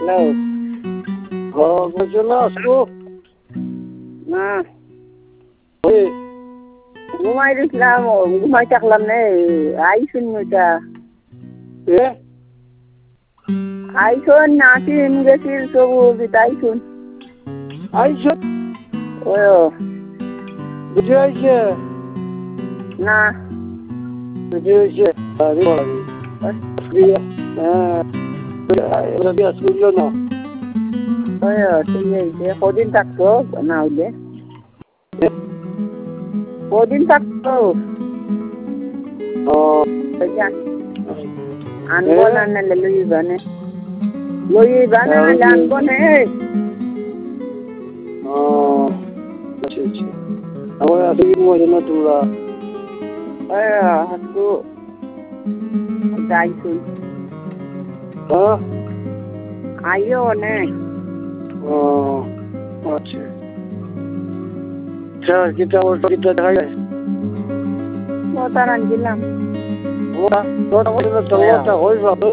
Hello. চলে আসবো না ওই ঘুমাই দিছিলাম ঘুমাই থাকলাম নে আইসুন ওইটা এ আইসুন নাসিন গেছিল সবু দিতে আইসুন আইসে ও বুঝে আইসে না বুঝে আইসে হ্যাঁ আসলো না ওই ঠিক আছে কদিন থাকতো না হইলে কদিন থাকতো আনবো না নাহলে লইবা না নাহলে আনবো না আচ্ছা আচ্ছা আমার আসলে মজা না তোমরা ওই হাতু যাইছুন হ্যাঁ আইও নে ও আচ্ছা স্যার কিতা ওটা কিতা দেখা যায় মোতার আনছিলাম ওটা তোটা হই যাবে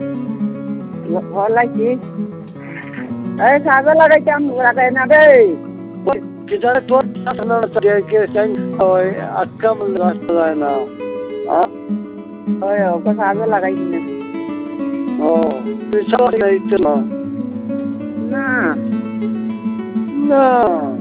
হলাইছি এই সাজা লাগাইতাম লাগাই না রে কিতা তোর না কে টাইম হয় আটকা মন রাস্তা যায় না ওই ওকে সাজা লাগাই না ও তুই সব না না না